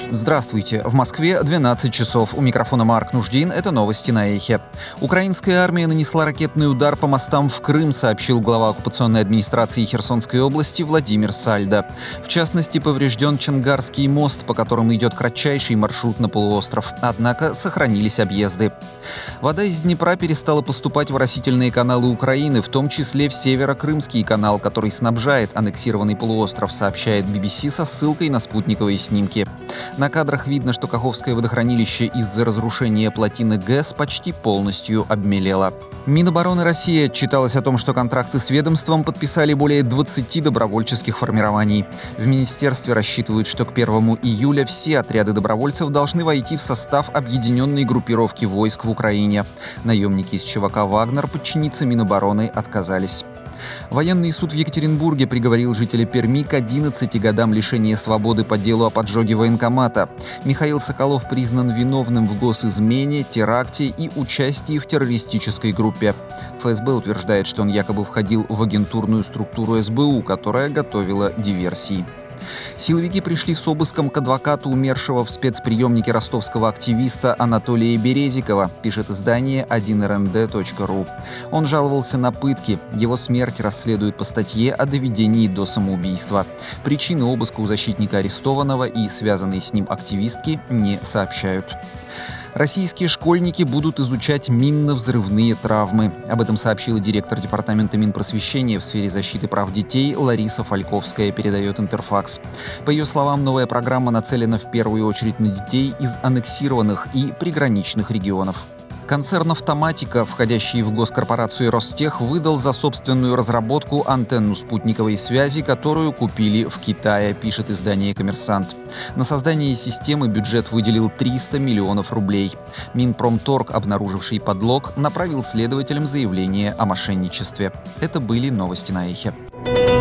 Здравствуйте. В Москве 12 часов. У микрофона Марк Нуждин. Это новости на Эхе. Украинская армия нанесла ракетный удар по мостам в Крым, сообщил глава оккупационной администрации Херсонской области Владимир Сальдо. В частности, поврежден Чангарский мост, по которому идет кратчайший маршрут на полуостров. Однако сохранились объезды. Вода из Днепра перестала поступать в оросительные каналы Украины, в том числе в Северо-Крымский канал, который снабжает аннексированный полуостров, сообщает BBC со ссылкой на спутниковые снимки. На кадрах видно, что Каховское водохранилище из-за разрушения плотины ГЭС почти полностью обмелело. Минобороны России отчиталось о том, что контракты с ведомством подписали более 20 добровольческих формирований. В министерстве рассчитывают, что к 1 июля все отряды добровольцев должны войти в состав объединенной группировки войск в Украине. Наемники из ЧВК «Вагнер» подчиниться Минобороны отказались. Военный суд в Екатеринбурге приговорил жителя Перми к 11 годам лишения свободы по делу о поджоге военкомата. Михаил Соколов признан виновным в госизмене, теракте и участии в террористической группе. ФСБ утверждает, что он якобы входил в агентурную структуру СБУ, которая готовила диверсии. Силовики пришли с обыском к адвокату умершего в спецприемнике ростовского активиста Анатолия Березикова, пишет издание 1rnd.ru. Он жаловался на пытки. Его смерть расследуют по статье о доведении до самоубийства. Причины обыска у защитника арестованного и связанные с ним активистки не сообщают. Российские школьники будут изучать минно-взрывные травмы. Об этом сообщила директор департамента Минпросвещения в сфере защиты прав детей Лариса Фальковская, передает Интерфакс. По ее словам, новая программа нацелена в первую очередь на детей из аннексированных и приграничных регионов. Концерн «Автоматика», входящий в госкорпорацию Ростех, выдал за собственную разработку антенну спутниковой связи, которую купили в Китае, пишет издание «Коммерсант». На создание системы бюджет выделил 300 миллионов рублей. Минпромторг, обнаруживший подлог, направил следователям заявление о мошенничестве. Это были новости на Эхе.